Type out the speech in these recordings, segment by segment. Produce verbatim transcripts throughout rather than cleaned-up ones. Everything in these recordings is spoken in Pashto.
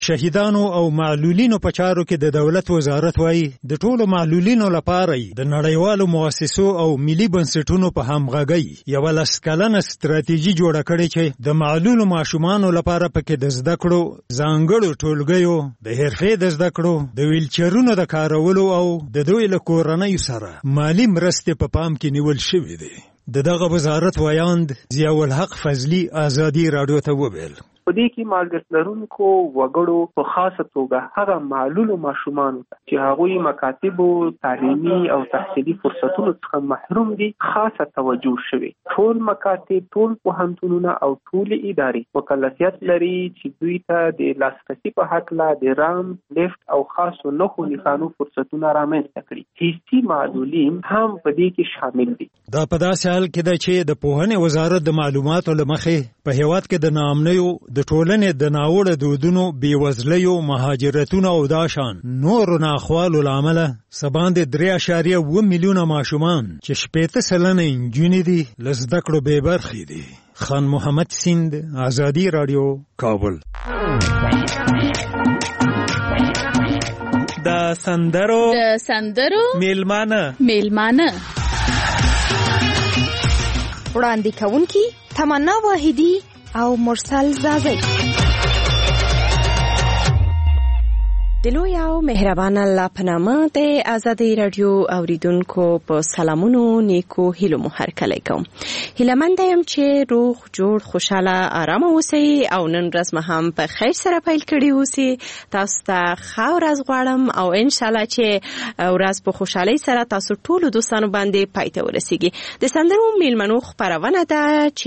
شهیدانو او معلولینو په چارو کې د دولت وزارت وایي د ټولو معلولینو لپاره د نړیوالو مؤسسو او ملي بنسټونو په همغږۍ یوه لس کلنه ستراتیژي جوړه کړې چې د معلولو ماشومانو لپاره پکې د زده کړو ځانګړو ټولګیو د حرفې د زده کړو د ویلچرونو د کارولو او د دوی له کورنیو سره مالي مرستې په پام کې نیول شوې دي. د دغه وزارت ویاند ضیاء الحق فضلي ازادي راډیو ته وویل په دې کې مالګر لرونکو وګړو په خاصه توګه هغه معلولو ماشومانو چې هغوی مکاتبو تعلیمي او تحصیلي فرصتونو څخه محروم دي خاصه توجه شوی. ټول مکاتب، ټول پوهنتونونه او ټول ادارې مکلفیت لري چې دوی ته د لاسرسي په هکله د رام، لیفت او خاصو نښو نښانو فرصتونه رامنځته کړي. حسي معلولین هم په دې کې شامل دي. دا په داسې حال کې ده چې د پوهنې وزارت د معلوماتو له مخې په هېواد کې د ناامنیو د ټولنې د ناوړه دودونو، بېوزلیو، مهاجرتونو او دا شان نورو ناخوالو له امله څه باندې درې اعشاریه اوه میلیونه ماشومان چې شپېته سلنه نجونې دي له زده کړو بې برخې دي. خان محمد سیند، ازادي راډیو، کابل. د سندرو د سندرو میلمانه میلمانه وړاندې کوونکي تمنا واحدي او مرسل زازی. د لوی او مهربان الله په نامه د ازادي رادیو اوریدونکو په سلامونو نیکو هیلو مو هرکلی کوم. هیلهمند یم چې روغ جوړ خوشاله آرام اوسئ او نن ورځ مو هم په خیر سره پیل کړي اوسئ. تاسو ته ښه ورځ غواړم او انشاءالله چې ورځ په خوشحالۍ سره تاسو ټولو دوستانو باندې پای ته ورسیږي. د سندرو میلمنو خپرونه ده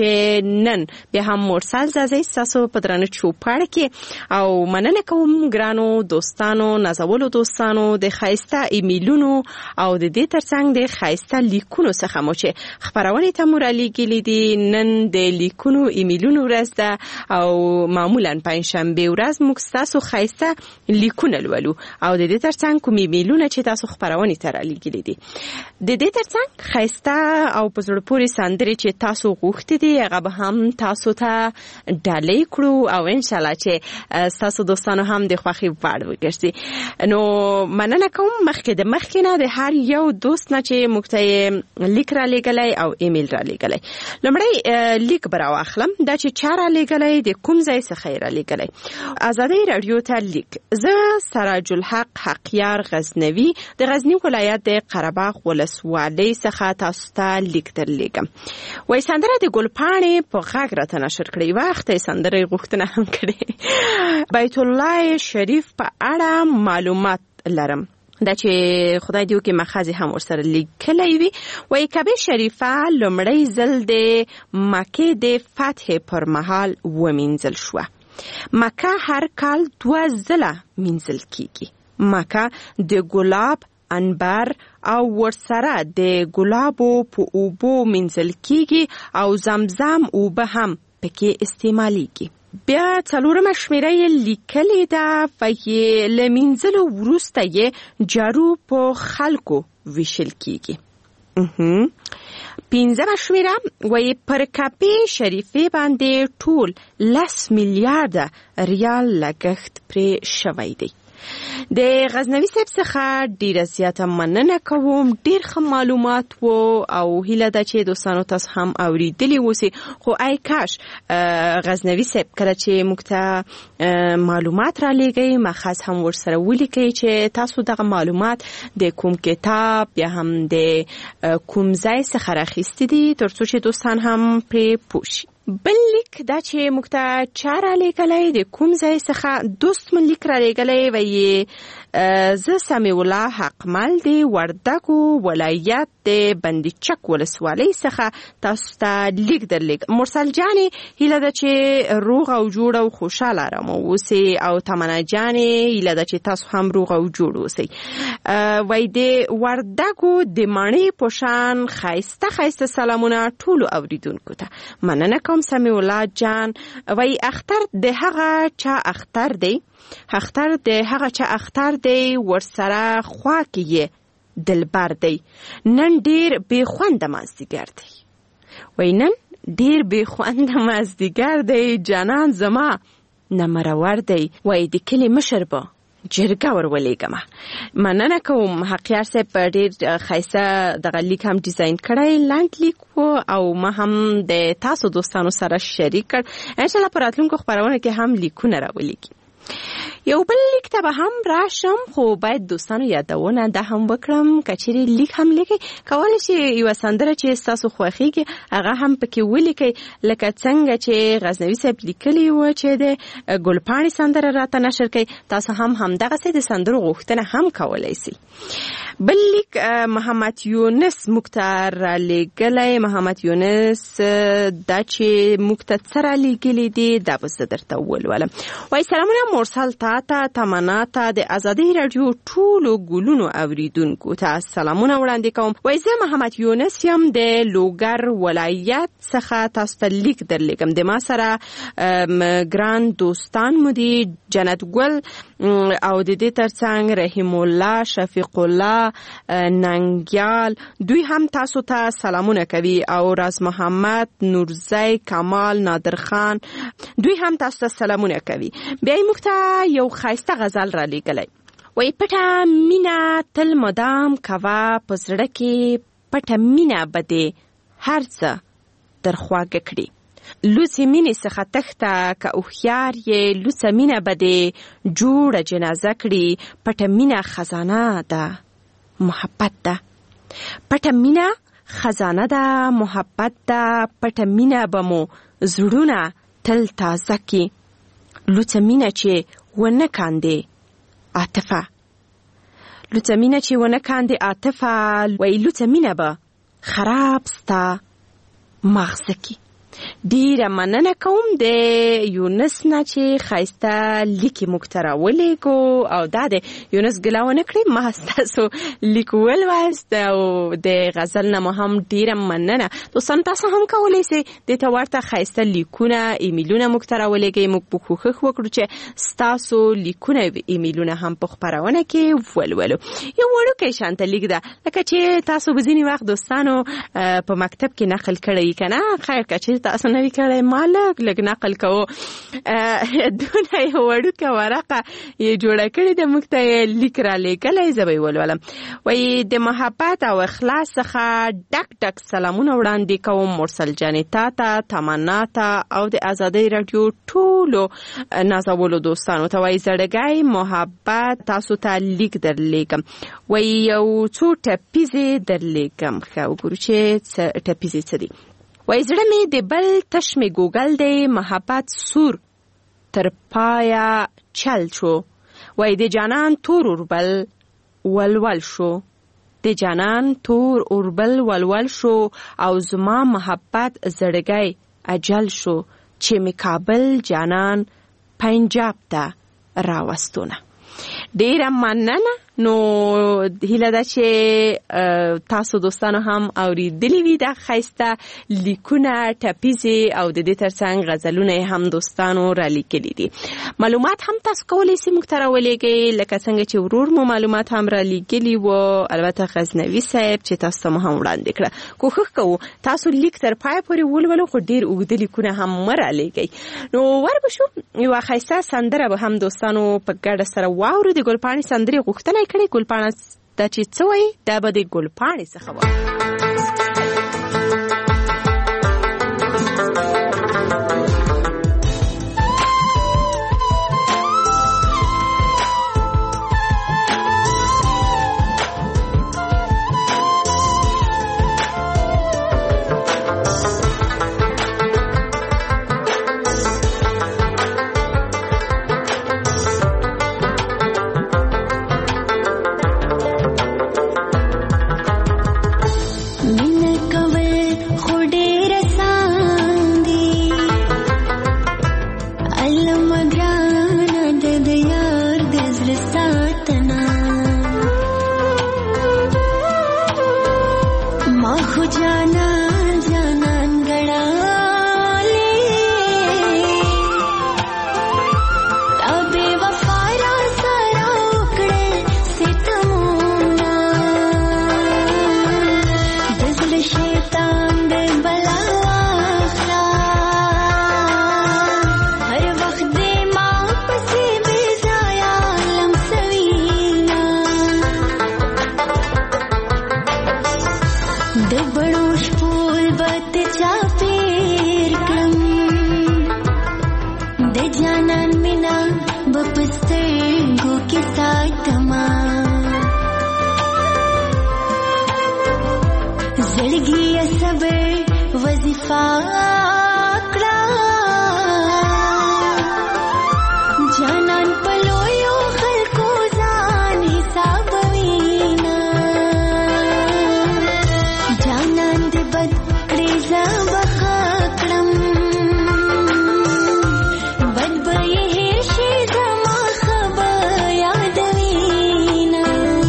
چې نن بیا هم مرسل زازی ستاسو په درانه چوپړ کې او مننه کوم ګرانو دوستانو نازولو دوستانو د خایسته ایمیلونو او د دې ترڅنګ د خایسته لیکونو څخه مو چې خپرونې ته مو رالیږلي دي. نن د لیکونو ایمیلونو ورځ ده او معمولا پنجشنبې ورځ موږ ستاسو خایسته لیکونه لولو او د دې ترڅنګ کوم ایمیلونه چې تاسو خپرونې ته رالیږلي دي د دې ترڅنګ خایسته او په زړه پورې سندرې چې تاسو غوښتي دي هغه به هم تاسو ته ډالۍ کړو او انشاءالله چې ستاسو دوستانو هم د خوښۍ وړ وګرځي. نو مننه کوم مخکې د مخکې نه د هر یو دوست نه چې موږ ته لیک را لېږلی او ایمیل را لېږلی. لومړی لیک به راواخلم دا چې چا را لېږلی د کوم ځای څخه یې را لېږلی. ازادي راډیو ته لیک. زه سراج الحق حقیار غزنوي د غزني ولایت د قرهباغ ولسوالۍ څخه تاسو ته لیک درلیږم. وایي سندره د ګلپاڼې په غږ راته نشر کړې. وخت یې سندره غوښتنه هم کړې. بیت الله شریف په اړه معلومات لرم. دا چې خدای دیو کې مخازي هم ورسره لیکلی وي. وایي کعبه شریفه لومړی ځل د مکې د فتح پر مهال ومینځل شوه. مکه هر کال دوه ځله مینځل کیږي. مکه د ګلاب، انبر او ورسره د ګلابو په اوبو مینځل کیږي او زمزم اوبه هم پکې استعمالیږي. بیا څلورمه شمیره یې لیکلې ده چې له مینځلو وروسته یې جارو په خلکو ویشل کیږي. پنځمه شمیره وایي پر کعبې شریفې باندې ټول لس میلیارده ریال لګښت پرې شوی دی. د غزنوي صاحب څخه ډیره زیاته مننه کوم. ډیر ښه معلومات وو او هیله ده چې دوستانو تاسو هم اوریدلی اوسئ. خو ای کاش غزنوي صاحب کله چې موږ ته معلومات را لېږئ مخص هم ورسره ولیکئ چې تاسو دغه معلومات د کوم کتاب یا هم د کوم ځای څخه راخیستي دي تر څو چې دوستان هم پرې پوه شي. بل لیک دا چې موږ ته چا را لېږلی د کوم ځای څخه دوست من لیک را لېږلی وایي زه سمیع الله حقمل د وردګو ولایت د بندیچک ولسوالۍ څخه تاسو ته لیک درلیږم. مرسل جانې هیله ده چې روغ او جوړ او خوشحاله ارام اوسئ او تمنا جانې هیله ده چې تاسو هم روغ او جوړ اوسئ. وایي د وردګو د ماڼۍ په شان ښایسته ښایسته سلامونه ټولو اوریدونکو ته. مننه کوم سمیع الله جان. وایي اختر د هغه چا اختر دی اختر د هغه چا اختر دی ورسره خوا کې یې دلبر دی. نن ډیر بې خونده مازدیګر دی. وایي نن ډیر بې خونده مازدیګر دی جانان زما نمرور دی وای د کلی مشر به جرګه ورولېږم. مننه کوم حقیار صاحب په ډېر ښایسته دغه لیک هم ډیزاین کړی، لنډ لیک و او ما هم د تاسو دوستانو سره شریک کړ. انشاءالله په راتلونکو خپرونه کې هم لیکونه راولېږي. یو بل لیک ته به هم راشم، خو باید دوستانو یادونه ده هم وکړم که چیرې لیک هم لیکئ کولی شي یوه سندره چې ستاسو خوښیږي هغه هم پکې ولیکئ، لکه څنګه چې غزنوي صاحب لیکلي و چې د ګلپاڼې سندره راته نشر کړئ. تاسو هم همدغسې د سندرو غوښتنه هم کولی سئ. بل لیک محمد یونس موږ ته رالیږلی. محمد یونس دا چې موږ ته څه رالیږلي دي دا به زه درته ولولم. وایي سلامونه مرسل تا ته، تمنا ته، د ازادۍ راډیو ټولو ګلونو اوریدونکو ته سلامونه وړاندې کوم. وایي زه محمد یونس یم د لوګر ولایت څخه تاسو ته لیک درلیږم. د ما سره ګران دوستان مو دي جنت ګل او د دې ترڅنګ رحیم الله، شفیق الله، ننګیال، دوی هم تاسو ته سلامونه کوي، او راز محمد، نورزی، کمال، نادر خان دوی هم تاسو ته سلامونه کوي. بیا موږ ته یو ښایسته غزل را لیږلی. وایي پټه مینه تل مدام کوه، په زړه کې پټه مینه به دې هر څه در خواږه کړي. لوڅې مینې څخه تښته که هوښیار یې، لوڅه مینه به دې جوړه جنازه کړي. پټه مینه خزانه ده محبت ده، پټه مینه خزانه ده محبت ده. پټه مینه به مو زړونه تل تازه کی. لوڅه مینه چې ونه کاندې عاطفه، لوڅه مینه چې ونه کاندې عاطفه. وایي لوڅه مینه به خراب ستا مغزه کی. ډیره مننه کوم د یونس نه چې ښایسته لیکې موږ ته راولېږو، او دا د یونس ګیله ونه کړې، ما ستاسو لیک ولوست او د غزل نه مو هم ډیره مننه. دوستان تاسو هم کولی سئ دې ته ورته ښایسته لیکونه ایمیلونه موږ ته راولېږئ. موږ به کوښښ وکړو چې ستاسو لیکونه ایمیلونه هم په خپرونه کې ولولو. یو وړوکی شانته لیک ده، لکه چې تاسو به ځینې وخت دوستانو په مکتب کې نقل کړی که نه، خیر که چېرې تاسو نوی کړی ما لږ لږ نقل کوو. دونه یې وړوکه ورقه یې جوړه کړې ده، موږ ته یې لیک رالیږلی، زه به یې ولولم. وایي د محبت او اخلاص څخه ډک ډک سلامونه وړاندې کوم مرسل جانې تا ته، تمنا ته، او د ازادۍ راډیو ټولو نازولو دوستانو ته. وایي زړګی محبت تاسو ته لیک درلیږم. وایي یو څو ټپیزې درلیږم. ښه وګورو چې ټپیزې څه دي. وای زړه می د بل تش می ګوګل دی، محبت سور تر پایا چل شو. وای د جانان تور اوربل ولول شو، د جانان تور اوربل ولول شو، او زما محبت زړګی اجل شو، چې می کابل جانان پنجاب ته راوستونه. ډیره مننه. نو هیله ده چې تاسو دوستانو هم اوریدلی وي دا ښایسته لیکونه، ټپیزې او د دې ترڅنګ غزلونه هم دوستانو را لیکلي دي. معلومات هم تاسو کولی سئ موږ ته راولېږئ، لکه څنګه چې ورور مو معلومات هم را لیکلي وو، البته غزنوي صاحب چې تاسو ته مو هم وړاندې کړه. کوښښ کوو تاسو لیک تر پایه پورې ولولو، خو ډېر اوږده لیکونه هم مه رالیږئ. نو ور به شو یوه ښایسته سندره به هم دوستانو په ګډه سره واورو. د ګلپاڼې سندرې غوښتنه کړي. ګلپاڼه دا چې څه وایي دا به د ګلپاڼې څخه وایي. رسوا کړه جانان پلویو خلکو ځان حسابوینا جانان دې بد کړې زه بخښه کړم بد به یې هېر شي زما ښه به یادوینا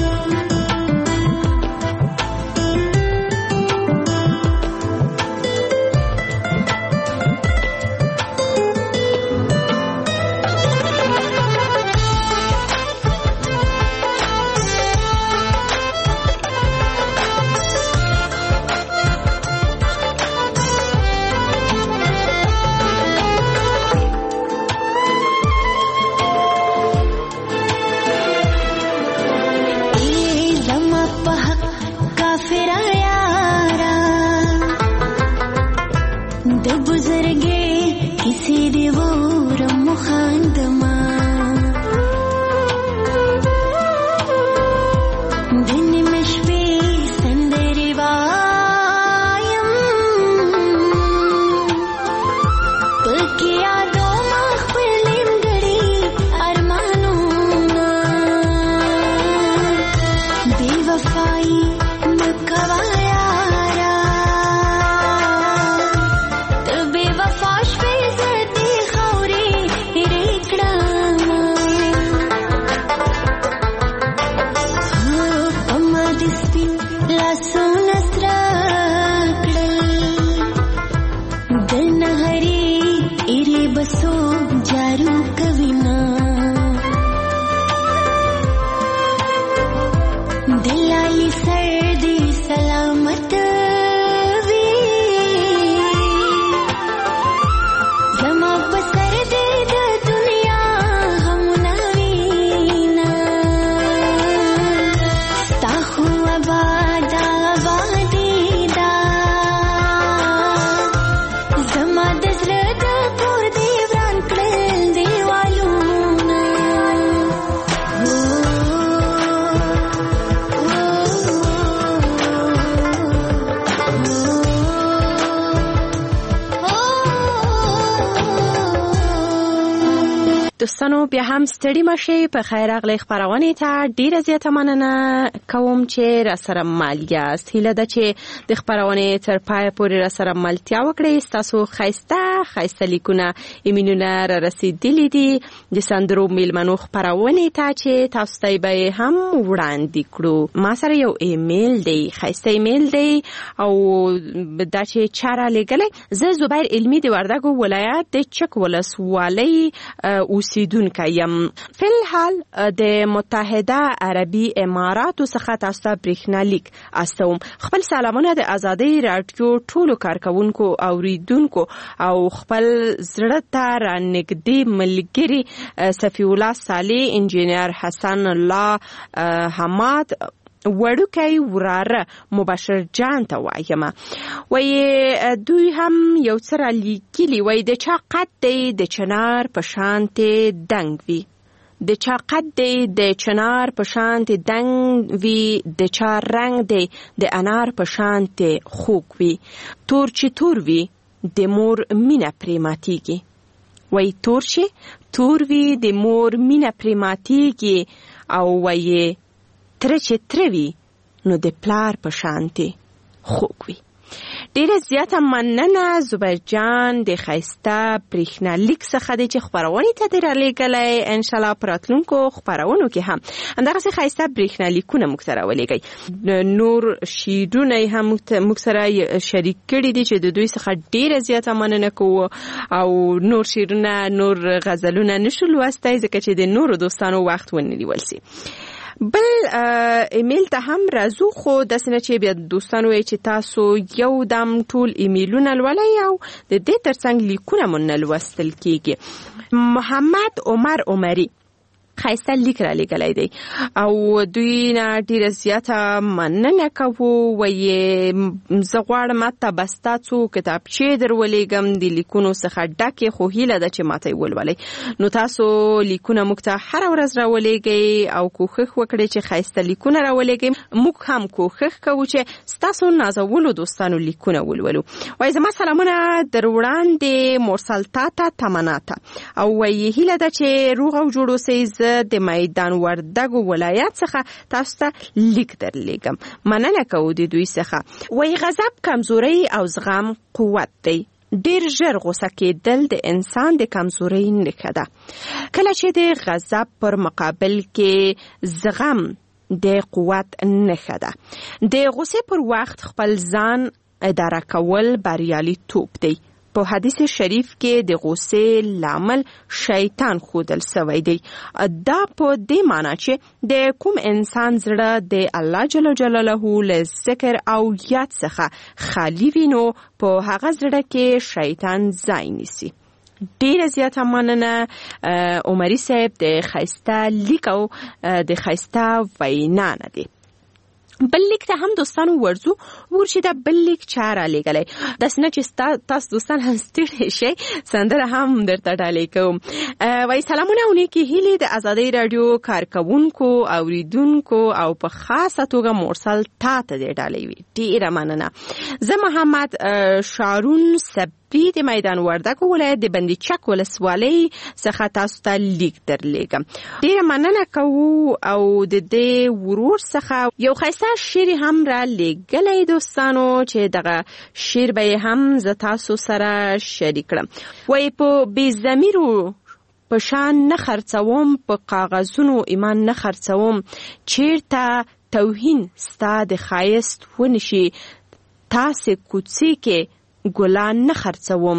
دوستانو بیا هم ستړي مشي په خیر راغلی خبرونه ته ډیره زیاته مننه کوم چې را سره مل یاست هیله ده چې د خبرونه تر پای پورې را سره ملتیا وکړئ تاسو خیسته خیسته لیکونه ایمینونه را رسیدلې دي د سندرو میلمنو خبرونه ته چې تاسو ته به هم وړاندې کړو ما سره یو ایمیل دی خیسته ایمیل دی او دا چې چاره لګلې زه زبیر علمی دی وردګو ولایت د چک ولسوالۍ اوسیدونکی یم فی الحال د متحده عربي اماراتو څخه تاسو ته برېښنالیک استوم خپل سلامونه د ازادۍ رادیو ټولو کارکونکو اوریدونکو او خپل زړه ته رانږدې ملګري صفی الله صالح انجینر حسن الله حماد وړوکی وراره مبشر جان ته وایم وای دوی هم یو څه را لیکلي وای د چا قد دی د چنار په شانتې دنګ وي د چا قد دی د چنار په شانتې دنګ وي د چا رنګ دی د انار په شانتې خوږ وي تور چې تور وي د مور مینه پرې ماتیږي وای تور چې تور وي د مور مینه پرې ماتیږي او وای تر چې تروي نو د پلار په شانتې خوږ وي ډیره زیاته مننه زبیر جان د ښایسته برېښنالیک څخه دی چې خپرونې ته دې رالیږلی انشاءالله په راتلونکو خپرونو کې هم همدغسې ښایسته برېښنالیکونه موږ سره ولیږئ نور شعرونه یې هم موږ سره شریک کړي دي چې د دوی څخه ډیره زیاته مننه کوو او نور شعرونه نور غزلونه نشو لوستی ځکه چې د نورو دوستانو وخت ونه نیول سي بل ایمیل ته هم راځو خو داسې نه چې بیا دوستانو وایي چې تاسو یو دم ټول ایمیلونه لولئ او د دې ترڅنګ لیکونه مو نه لوستل کیږي محمد عمر عمري خایسته لیک را لګلای دی او دوی نه ډیره زیاته مننه کوو. وایي زه غواړم تاسو څو کتابچې درولېږم د لیکونو څخه ډکې، خو هیله ده چې ماته یې ولولئ. نو تاسو لیکونه موږ ته هره ورځ راولېږئ او کوښښ وکړئ چې ښایسته لیکونه راولېږئ. موږ هم کوښښ کوو چې ستاسو نازولو دوستانو لیکونه ولولو. وایي زما سلامونه در وړاندې مرسل تاته تمناته او وایي هیله ده چې روغ او جوړ اوسئ. زه د میدان وردګو ولایت څخه تاسو ته لیک درلیږم. مننه کوو د دوی څخه. وایي غضب کمزوري او زغم قوت دی. ډیر ژر غوسه کېدل د انسان د کمزورۍ نښه ده. کله چې د غضب پر مقابل کې زغم د قوت نښه ده. د غوسې پر وخت خپل ځان اداره کول بریالیتوب دی. په حدیث شریف کې د غوسې لامل شیطان خودل سوی دی. دا په دې معنی چې د کوم انسان زړه د الله جل جلاله له ذکر او یاد څخه خالی وي نو په هغه زړه کې شیطان ځای نیسي. ډیره زیاته مننه عمري صاحب د خایسته لیک او د خایسته وینا نه دی. بل لیک ته هم دوستانو ورځو ورشي دا بل لیک چا را لېږلی. داسې نه چې تاسو دوستان هم ستړي شئ، سندره هم درته ډالۍ کوم. وایي سلامونه او نیکې هیلې د ازادۍ راډیو کارکوونکو اوریدونکو او په خاصه توګه مرسل تا ته دې ډالۍ وي. ډېره مننه. زه محمد شارون سب د میدان وردګو ولایت د بندي چک ولسوالۍ څخه تاسو ته لیک درلیږم. ډېره مننه کوو او د دې ورور څخه یو ښایسته شعر هم را لېږلی دوستانو چې دغه شعر به هم زه تاسو سره شریک کړم. وایي په بې ضمیرو په شان نه خرڅوم، په کاغذونو ایمان نه خرڅوم، چیرته توهین ستا د ښایست ونشي، تاسې کوڅې کې ګلان نه خرڅوم،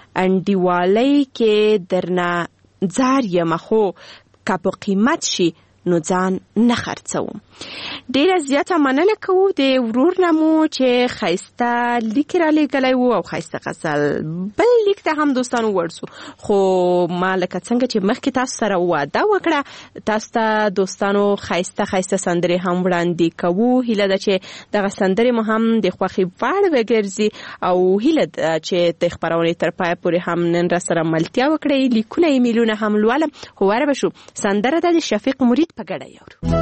انډیوالۍ کې درنه ځار یم، خو که په قیمت شي نو ځان نه خرڅوم. ډیره زیاته مننه کوو د ورور نه مو چې ښایسته لیک را لېږلی و او ښایسته غزل. بل لیک ته هم دوستانو ورسو، خو ما لکه څنګه چې مخکې تاسو سره وعده وکړه تاسو ته دوستانو ښایسته ښایسته سندرې هم وړاندې کوو. هیله ده چې دغه سندرې مو هم د خوښې وړ وګرځي او هیله ده چې د خپرونې تر پایه پورې هم نن را سره ملتیا وکړئ. لیکونه ایمیلونه هم لولم، خو واره به شو سندره ده د شفیق مرید په ګډه یورو.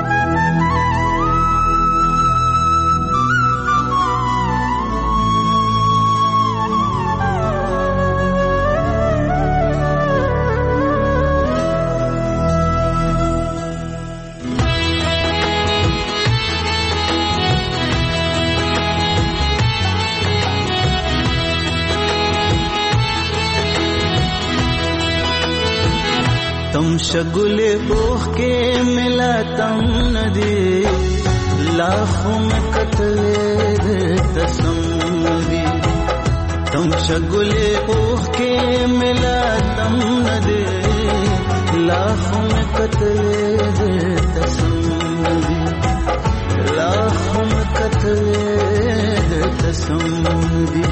तुम शगुले ओह के मिला तम नदी लाखों में कतले तसम्मदी। तुम शगुले ओह के मिला तम नदी लाखों में कतले तसम्मदी, लाखों में कतले तसम्मदी।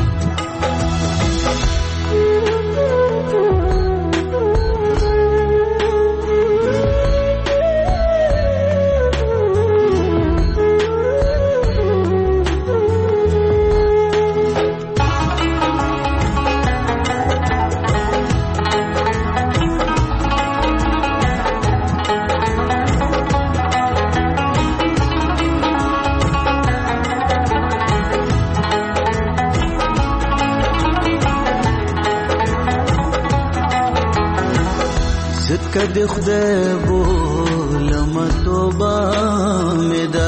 کد خدای بولم توبه مدا،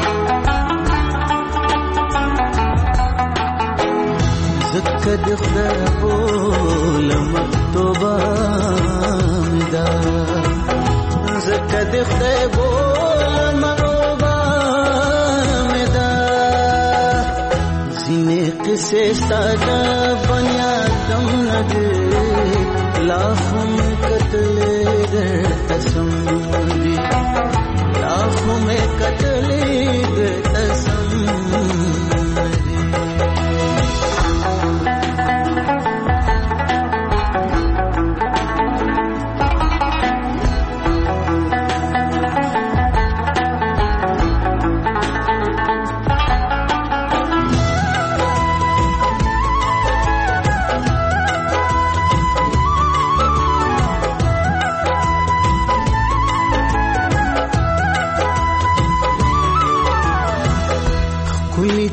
زکد خدای بولم توبه مدا، زکد خدای بولم توبه مدا. زینه قصه ساده بنیادم نده लाखों में कतले दे तसम्मदी, लाखों में कतले दे तसम्मदी।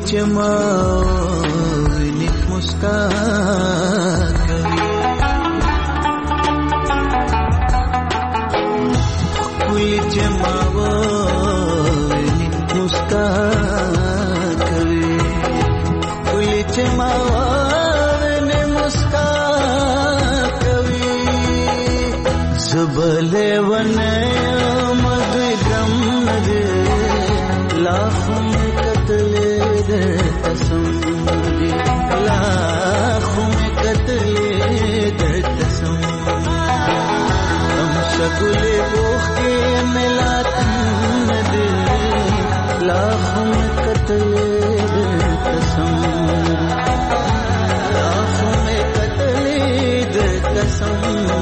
چما نیک مسکا کوئی چما نیک مسکا کوي کوئی چما نیک مسکا کوي زبله ونه مدغم نده लाखों में कत्ले दर कसम दी लाखों में कत्ले दर कसम हम शगुले बोख के मिलाते दे लाखों में कत्ले दर कसम लाखों में कत्ले दर कसम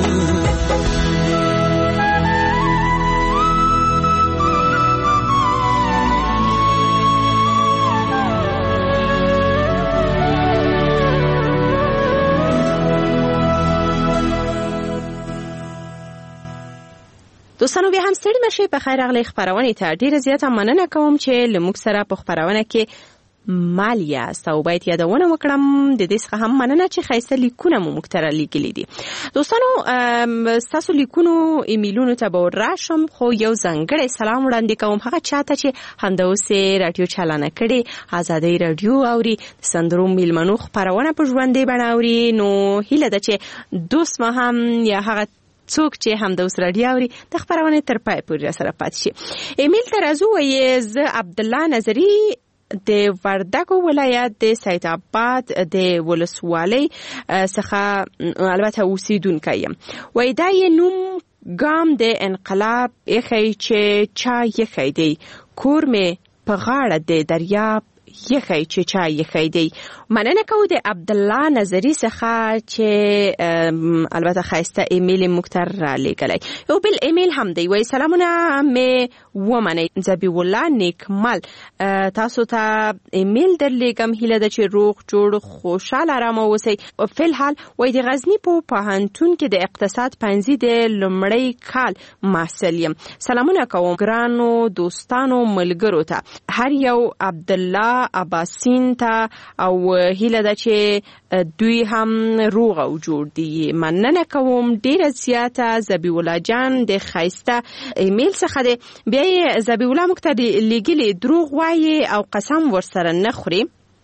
دوستانو بیا هم ستړي مشئ په خیر راغلی خپرونې ته ډیره زیاته مننه کوم چې لموږ سره په خپرونه کې مال یاست او باید یادونه وکړم د دې څخه هم مننه چې ښایسته لیکونه مو موږ ته رالیږلي دي. دوستانو ستاسو لیکونو ایمیلونو ته به ورراشم خو یو ځانګړی سلام وړاندې کوم هغه چاته چې همداوسې راډیو چالانه کړې ازادۍ راډیو اوري د سندرو میلمنو خپرونه په ژوندۍ بڼه اوري. نو هیله ده چې دوست ما هم یا هغه څوک چې هم د اوس راډیو اوري د خپرونې تر پای پورې سره پاتې شي. ایمیل ته راځو. وایي زه عبدالله نظري د وردګو ولایت د سید آباد د ولسوالۍ څخه البته اوسیدونکی یم. وایي دا یې نوم ګام د انقلاب ایښی چې چا ایښی دی کور مې په غاړه د دریاب یخی چې چا یخی دی. مننه کوو د عبدالله نظری څخه چې البته خایسته ایمیل موږ ته رالیږلی. یو بل ایمیل هم دی. وایي سلامونه مې ومنئ ذبیح الله نیکمل تاسو ته ایمیل درلیږم. هیله ده چې روغ جوړ خوشحاله ارامه اوسئ. فی الحال وایي د غزني په پوهنتون کې د اقتصاد پنځي د لومړی کال محصل یم. سلامونه کوم ګرانو دوستانو ملګرو ته هر یو عبدالله عباسین ته او هیله ده چې دوی هم روغ او جوړ دي. مننه کوم ډیره زیاته ذبیح الله جان د ښایسته ایمیل څخه دی. بیا یې ذبیح الله موږ ته لیږلي دروغ وایي او قسم ورسره نه خوري.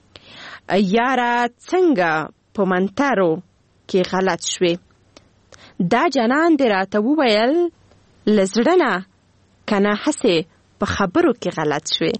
یاره څنګه په منترو کې غلط شوې دا جانان دې راته وویل له زړه نه کنه هسې په خبرو کې غلط شوې.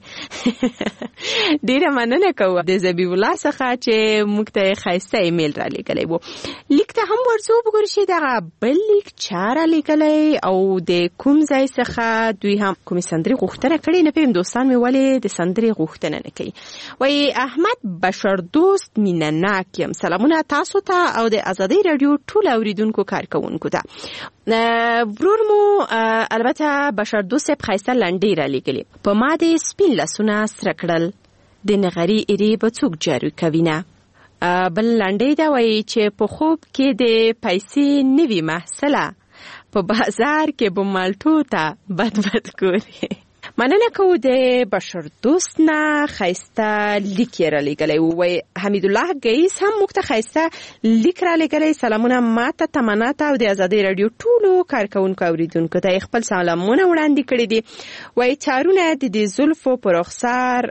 ډیره مننه کوم د ذبیح الله څخه چې موږ ته ښایسته ایمیل را لیږلی و. لیک ته هم ورځو وګورو چې دغه بل لیک چا را لیږلی او د کوم ځای څخه دوی هم کومې سندرې غوښتنه کړې. نه پوهیم دوستان مې ولې د سندرې غوښتنه نه کوي. وایي احمد بشردوست مینه ناک یم. سلامونه تاسو ته او د ازادۍ راډیو ټول اوریدونکو کارکوونکو ته. ورور مو البته بشردوست صاحب ښایسته لنډۍ را لیږلې. په ما د سپین لاسونه سره کړل د نغري ایرې به څوک جارو کوینه. بل لنډۍ دا وایي چې په خوب کې د پیسې نوي محصله په بازار کې به مالټو ته بد بد ګوري. مننه کوو د بشردوست نه ښایسته لیک یې رالیږلی. وایي حمید الله ګیس هم موږ ته ښایسته لیک رالیږلی. سلامونه ماته تمنا ته او د ازادۍ راډیو ټولو کارکوونکو اوریدونکو ته خپل سلامونه وړاندې کړي دي. وایي تارونه د دې زلفو په رخسار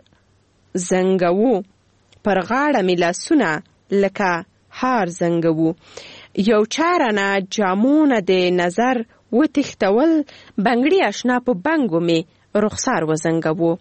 زنګوو پر غاړه مې لاسونه لکه هار زنګوو. یو چاره نه جامونه د نظر وتښتول بنګړي اشنا په بنګو مې رخسار وزنګوو.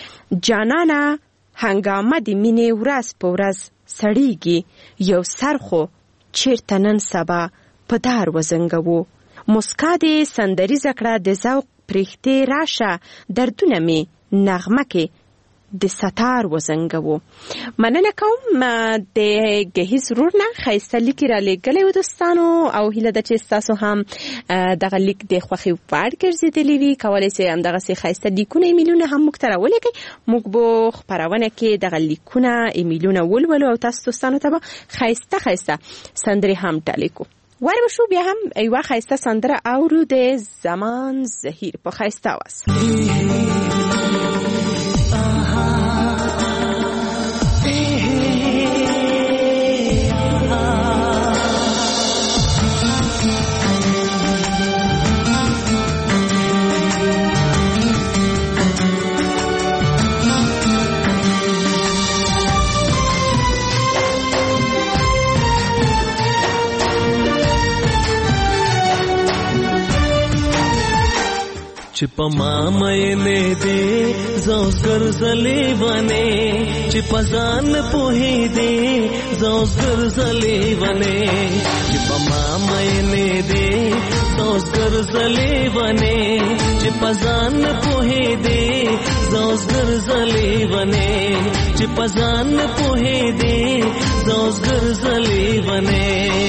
جانانه هنګامه د مینې ورځ په ورځ سړیږي یو سر خو چیرته نن سبا په دار وزنګوو. مسکا دې سندریزه کړه د ذوق پرښتې راشه دردونه مې نغمه کې د ستار وزنګوو. مننه کوم د ګهیز رور نه ښایسته لیک را لیږلی و دوستانو او هیله ده چې ستاسو هم دغه لیک د خوښې وړ ګرځېدلی وي. کولی شئ همدغسې ښایسته لیکونه ایمیلونه هم موږ ته راولیږئ. موږ به خپرونه کې دغه لیکونه ایمیلونه ولولو او تاسو دوستانو ته به ښایسته ښایسته سندرې هم ډالۍ کړو. ور بشو بیا هم یوه ښایسته سندره اورو د زمان زهیر په ښایسته آواز. چې په ما مې نه دې زوس ګرځلې ونه چې په ځان پوهې دې زوس ګرځلې ونه چې په ما مې نه دې زوس ګرځلې ونه چې په ځان پوهې دې زوس ګرځلې ونه چې په ځان پوهې دې زوس ګرځلې ونه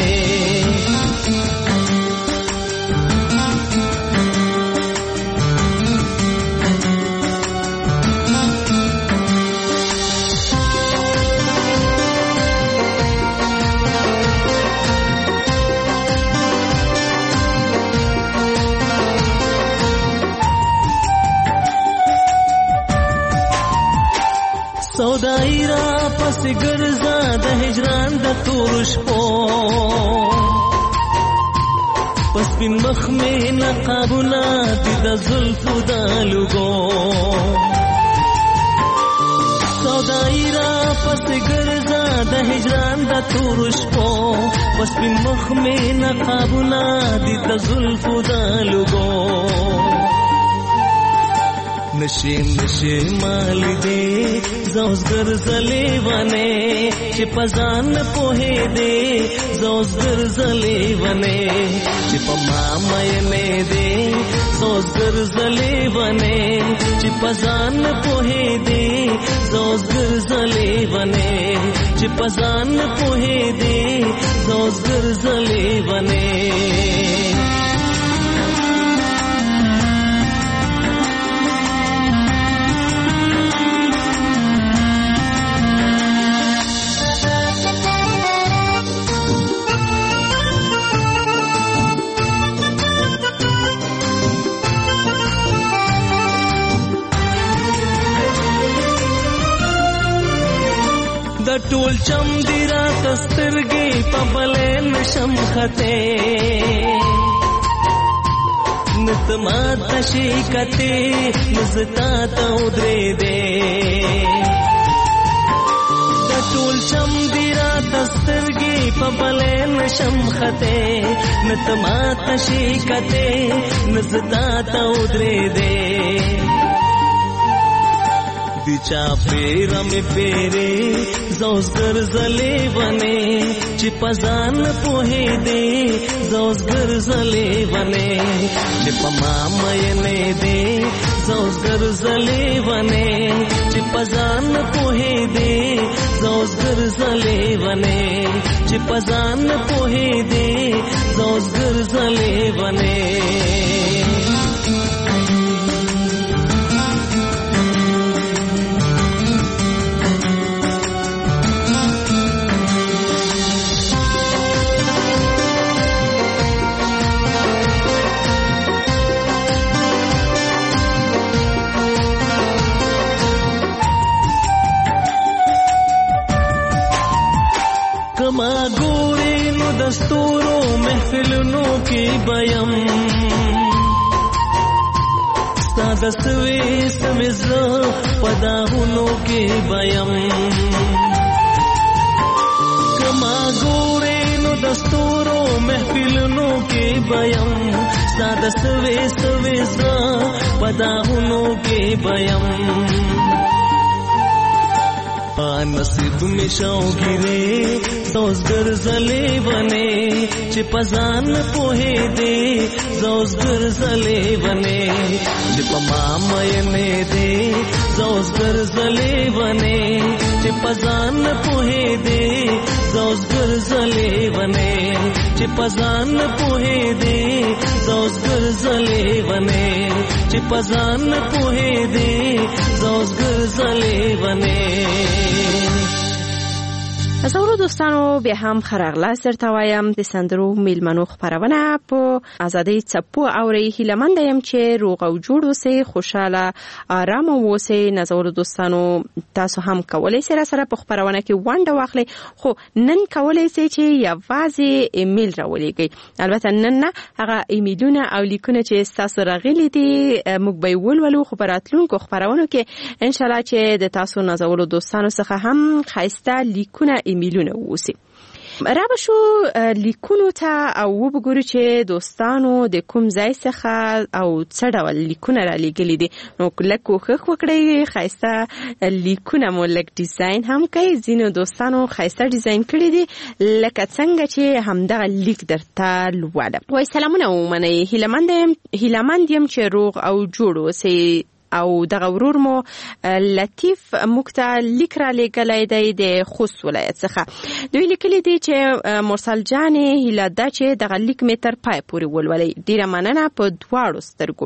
سودائی را پس گرزا د هجران د تور شپو پس پین مخ میں نقابنا دی د زلفو د لوگو سودائی را پس گرزا د هجران د تور شپو پس پین مخ میں نقابنا دی د زلفو د لوگو نشے نشے مال دے زوس گرزلے ونے چې پزان پوہے دے زوس گرزلے ونے چې پما مې دے زوس گرزلے ونے چې پزان پوہے دے زوس گرزلے ونے چې پزان پوہے دے زوس گرزلے ونے د ټول چم دی را تسترګي په بلې نشم خته نتما تشي کته مزتا ته درې دې د ټول چم دی را تسترګي په بلې نشم خته نتما تشي کته مزتا ته درې دې बिचा पेरा में पेरे जोस गरजले बने चिपजान पोहे दे जोस गरजले बने चिपमा मयने दे जोस गरजले बने चिपजान पोहे दे जोस गरजले बने चिपजान पोहे दे जोस गरजले बने कमा गोरे नो दस्तूरों महफिलों की बयम सादसवे समिज़ पदाहुनों के बयम कमा गोरे नो दस्तूरों महफिलों के बयम सादसवे समिज़ पदाहुनों के बयम नसीब में शौगिरे जोस गरजले बने चिपजान पोहे दे जोस गरजले बने चिपमा मयने दे जोस गरजले बने चिपजान पोहे दे जोस गरजले बने चिपजान पोहे दे जोस गरजले बने चिपजान पोहे दे जोस गरजले बने زورو دوستانو بیا هم خراغلاس درته وایم د سندرو میلمنو خبرونه په ازادي چپو اوري هیلمند یم چې روغ او جوړ اوسئ خوشاله آرام اوسئ نزورو دوستانو تاسو هم کولای شئ سره په خبرونه کې ونډه واخلئ خو نن کولای شئ چې یوازې ایمیل راولېږئ البته نن نه هغه ایمیلونه او لیکونه چې تاسو راغلي دي موږ به ولولو خو براتلونکو خبرونو کې ان شاء الله چې د تاسو نزورو دوستانو څخه هم خاصه لیکونه ایمیلونه ووسی را بشو لیکونو ته او وګورو چې دوستانو د کوم ځای څخه او څه ډول لیکونه را لېږلي دي. نو لږ کوښښ وکړئ ښایسته لیکونه مو لږ ډیزاین هم کوي. ځینو دوستانو ښایسته ډیزاین کړي دي لکه څنګه چې همدغه لیک درته لولم. وایي سلامونه ومنئ، هیلهمند یم چې روغ او جوړ اوسئ. او دغه ورور مو لطیف موږ ته لیک را لېږلی دی د خوست ولایت څخه. دوی لیکلي دي چې مرسل جانې هیله ده چې دغه لیک مې تر پای پورې ولولئ. ډېره مننه په دواړو سترګو.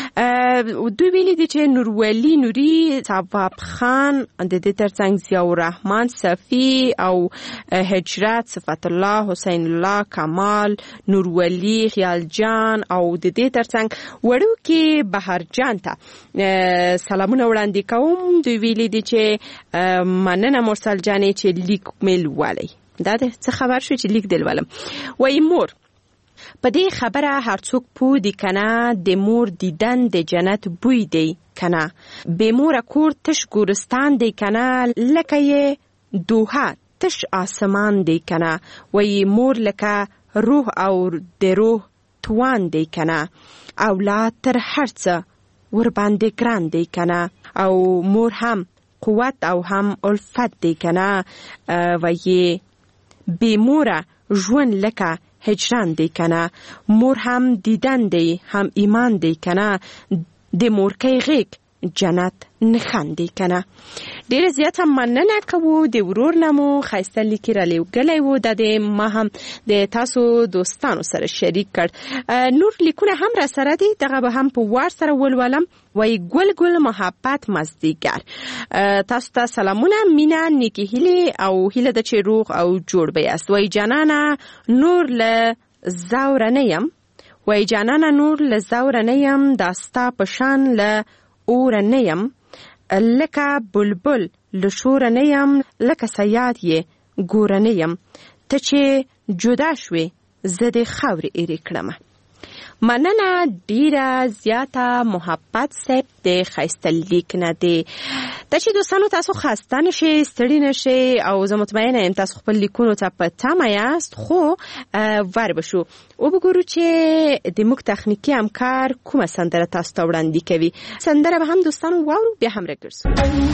دوی ویلي دي چې نورولي نوري، ثواب خان، د دې ترڅنګ ضیاءالرحمن صفي او هجرت، صفت الله، حسین الله، کمال، نورولي، خیال جان او د دې ترڅنګ وړوکي بهرجان ته سلامونه وړاندې کوم. دوی ویلي دي چې مننه مرسل جانې چې لیک مې لولئ. دا د څه خبر شو چې لیک دې لولم. وایي مور په دې خبره هر څوک پوه دي کنه، د مور دیدن د جنت بوی دی کنه، بې موره کور تش ګورستان دی کنه، لکه یې دوحه تش آسمان دی کنه. وایي مور لکه روح او د روح توان دی کنه، اولاد تر هر څه ور باندې ګران دی کنه، او مور هم قوت او هم الفت دی کنه. وایي بې موره ژوند لکه هجران دی کنه، مور هم دیدن دی هم ایمان دی کنه، د مورکۍ غیږ جنت نښان دی کنه. ډېره زیاته مننه کوو. د ورور نه مو ښایسته لیکې را لېږلی و، دا د ما هم د تاسو دوستانو سره شریک کړ. نور لیکونه هم را سره دي، دغه به هم په وار سره ولولم. وایي ګل ګل محبت مازدیګر، تاسو ته سلامونه، مینه، نیکې هیلې او هیله ده چې روغ او جوړ به یاست. وایي جانانه نور له زوره نه یم، وایي جانانه نور له زوره نه یم، دا ستا په شان له اوره نه یم، لکه بلبل له شوره نه یم، لکه صیاد یې ګوره نه یم، ته چې جدا شوې زه د خاورې ایرې کړمه. مننه ډیره زیاته محبت صاحب د ښایسته لیک نه دی. دا چې دوستانو تاسو خسته نشئ، ستړي نشئ، او زه مطمئنه یم تاسو خپل لیکونو ته په تمه یاست. خو ور بشو وګورو چې د موږ تخنیکي همکار کومه سندره تاسو ته وړاندې کوي. سندره به هم دوستانو واورو، بیا هم راګرځو.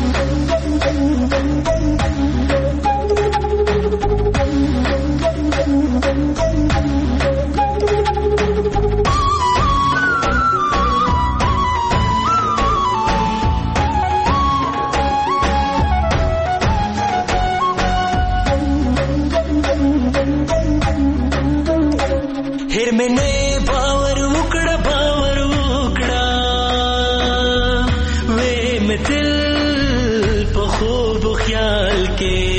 هر مینه باور وکړه باور وکړه وې متل په خوب خیال کې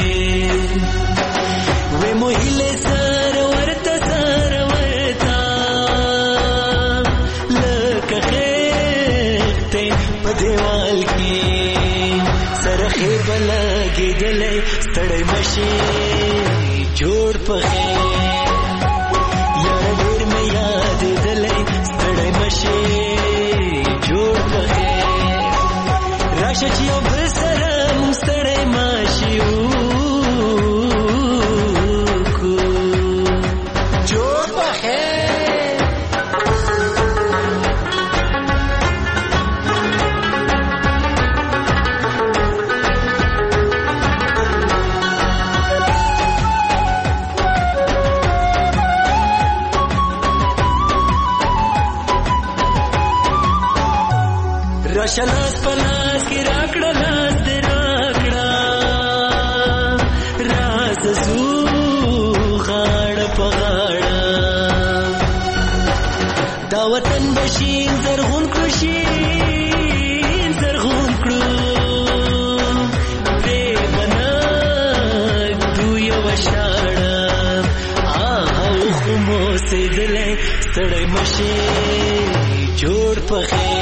وې موهله سره ورته سره ورته لکه خېته په دیوال کې سره خېبه لګېدلې ستړی مشي جوړ په چې یو بل سره مونږ ستړی ماشي وکړو جوړ په خیر. راشه لاس په لاس کې راکړه لاس دې راکړه راز زو غاړه په غاړه دا وطن بشین زرغون کړو شین زرغون کړو پرې بنا دو یو شاړه آو خو مو سیدلې ستړی مشي جوړ په خیر.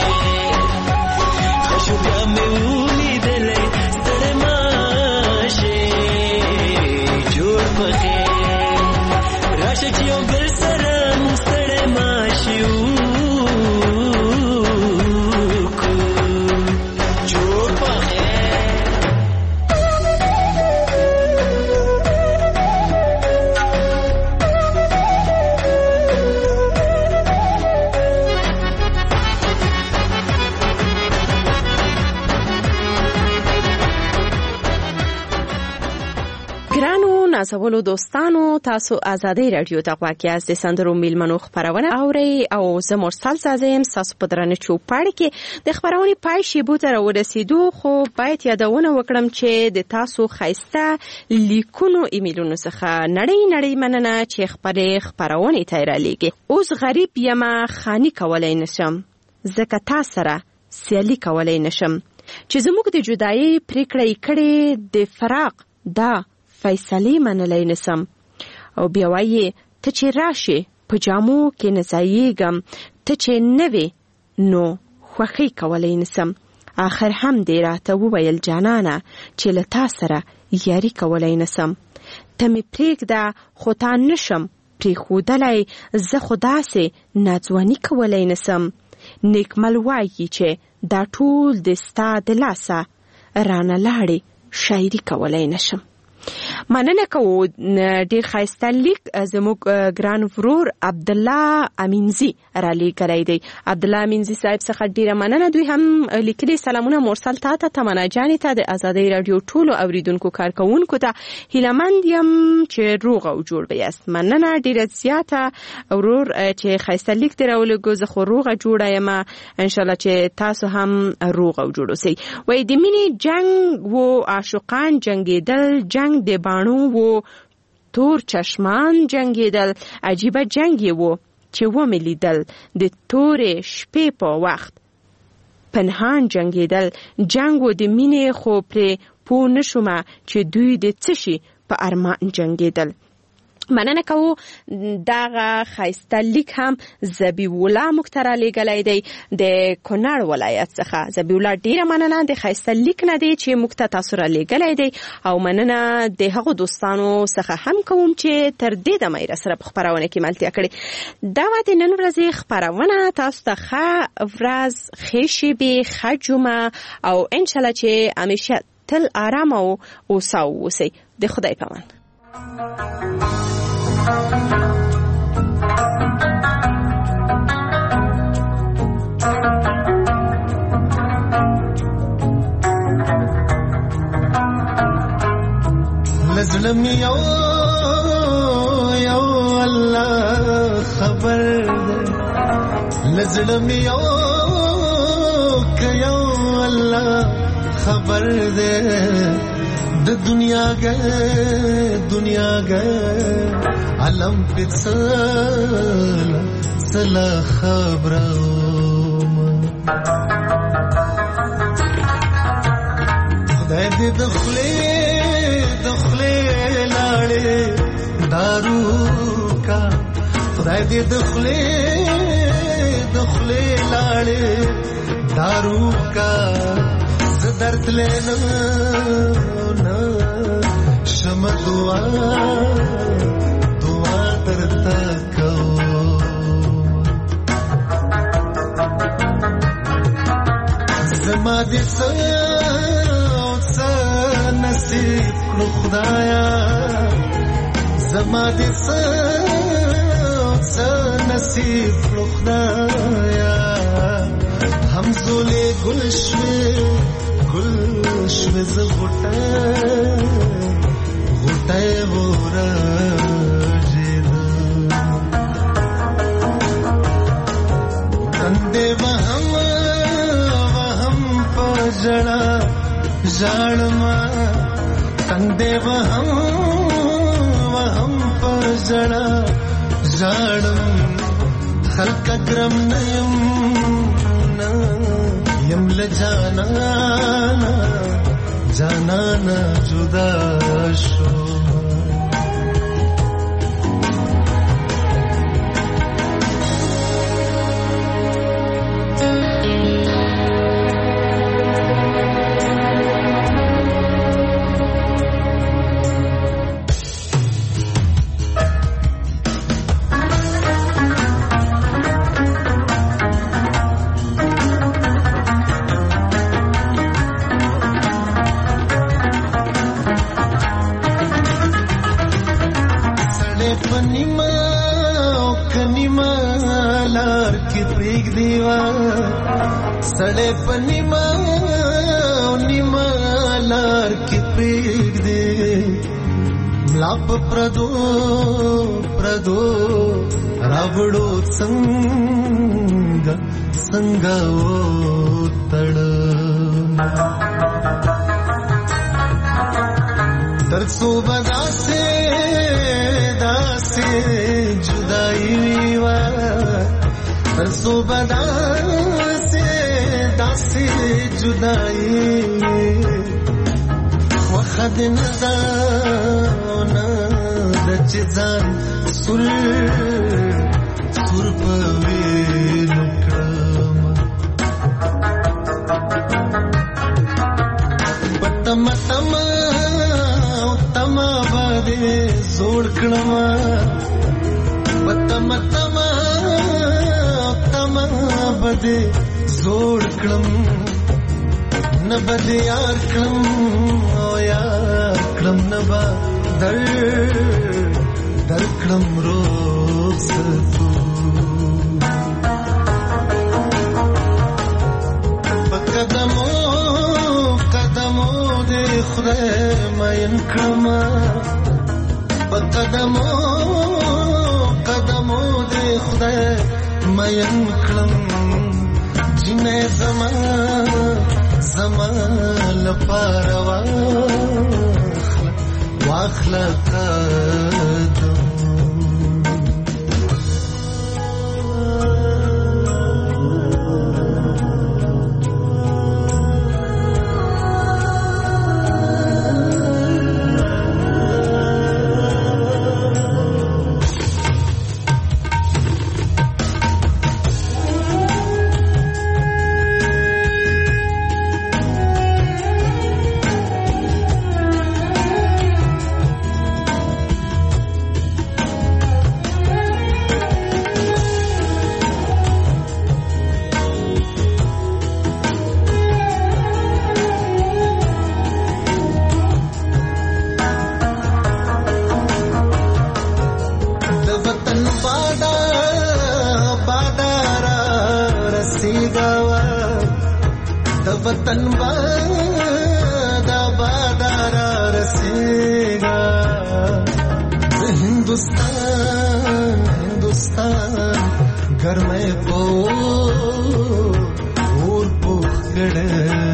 شوبیا مې ولیدلې ستړی ماشي جوړ په خیر. راشه چې یو بل سره مونږ ستړی ماشي وکړو جوړ په خیر. نازولو دوستانو، تاسو آزادۍ رادیو ته غواړئ یاست د سندرو میلمنو خبرونه اورئ او زه مرسل سازم ستاسو په درنه چوپړ کې د خبرونې پای شیبو ته راورسېدو، خو باید یادونه وکړم چې د تاسو ښایسته لیکونو ایمیلونو څخه نړۍ نړۍ مننه چې خپلې خپرونې ته یې رالیږئ. اوس غریب یمه خاني کولی نشم، ځکه تا سره سیالي کولی نشم، چې زموږ د جدایۍ پرېکړه یې کړې د فراق دا فیصلې منلی نسم. او بیا وایي ته چې راشې په جامو کې نه ځایېږم، ته چې نه وې نو خوښۍ کولی نسم. آخر هم دې راته وویل جانانه چې له تا سره یاري کولی نسم. ته مې پرېږده خو تا نشم پرېښودلی، زه خو داسې ناځواني کولی نسم. نیکمل وایي چې دا ټول د ستا د لاسه رانه لاړې شاعري کولی نشم. مننه کوو. ډېر ښایسته لیک زموږ ګران ورور عبدالله امینزي رالیږلی دی. عبدالله امینزي صاحب څخه ډېره مننه. دوی هم لیکلي سلامونه مرسل تا ته، تمنا جانې ته، د آزادۍ راډیو ټولو اوریدونکو کارکوونکو ته هیلهمند یم چې روغ او جوړ به یاست. مننه ډېره زیاته ورور چې ښایسته لیک دې راولېږو. زه خو روغه جوړه یم، انشاءالله چې تاسو هم روغ او جوړ اوسئ. وایي د مینې جنګ و عاشقان جنګېدل، جنگ د باڼو و تور چشمان جنگیدل، عجیبه جنگی و چې ومې لیدل د تورې شپې په وخت پنهان جنگیدل. جنگ و د مینې خو پرې پوه نشومه چې دوی د څه شي په ارمان جنگیدل. مننه کوو. دغه ښایسته لیک هم ذبیح الله موږ ته رالیږلی دی د کونړ ولایت څخه. ذبیح الله ډېره مننه د ښایسته لیک نه دی چې موږ ته تاسو رالیږلی دی، او مننه د هغو دوستانو څخه هم کوم چې تر دې دمه یې راسره په خپرونه کې ملتیا کړې. دا وه د نن ورځې خپرونه. تاسو ته ښه ورځ، ښې شېبې، ښه جمعه، او انشاءالله چې همیشه تل آرام او اوسه اوسئ. د خدای په امان. لزلم یو یو الله خبر ده، لزلم یو که یو الله خبر ده. د دنیا گئے دنیا گئے علم پڅل سلا خبرم. خدای دې دخلې دخلې لاړې دارو کا، خدای دې دخلې دخلې لاړې دارو کا. درد لینا شم دعا دعا درتا کو. زما دې څه څه نصیب کړو خدایا، زما دې څه څه نصیب کړو خدایا. همزولې ګل شوې گل شوز غوټه غوټه ورجید تندې وهم وهم پجړه ژړما، تندې وهم وهم پجړه ژړم. خلق کرم نیم یم لجانانا جانانا جدا شو. सड़े पनिमा निमा लार की पीक दे ملاپ پردو پردو راوړو څنګه څنګه و تړ درڅو بدا سے داسې جدائی وا درڅو بدا سے داسې جدائی وخد نزاونا د چزان سر سر پوی نکرم بتم تم تم باندې زوړ کړم بتم تم تم باندې زوړ کړم نبد یار کړم او یار کړم نبا در در کړم روز تو قدمو قدمو دې خدای مین کړم قدمو قدمو دې خدای مین کړم جنې زمان زمان لپاره واخله واخله قدم वतन बादा बादारा रसेगा हिंदुस्तान हिंदुस्तान घर में पो और पोखड़े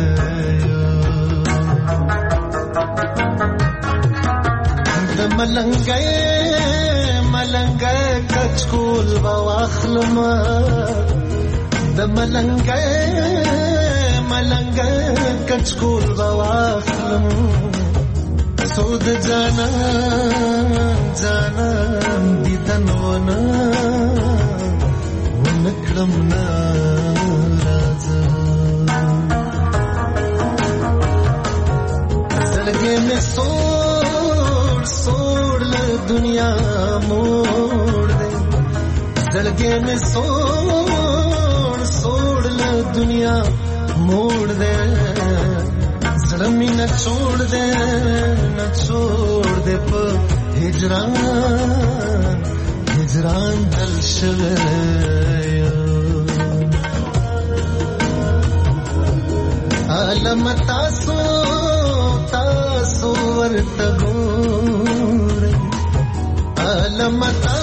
मलंगे मलंगे कचकुल बवाखलमा द मलंगे मलंगे कचकुल बवाखलम سود जाना जाना दीदन वना ونکړم ناراض زړګې مې سوړ سوړ له دنیا موړ دې زړګې مې سوړ سوړ له دنیا موڑ دے زړمی نه چھوڑ دے نه چھوڑ دے په هجران هجران دل شوی عالم تاسو تاسو ورته ګورئ عالم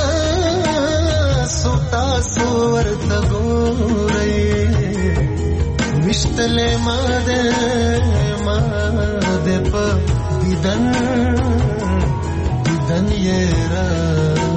تاسو تاسو ورته ګورئ विश्तले मादे मादे प दिदन दिदन ये रा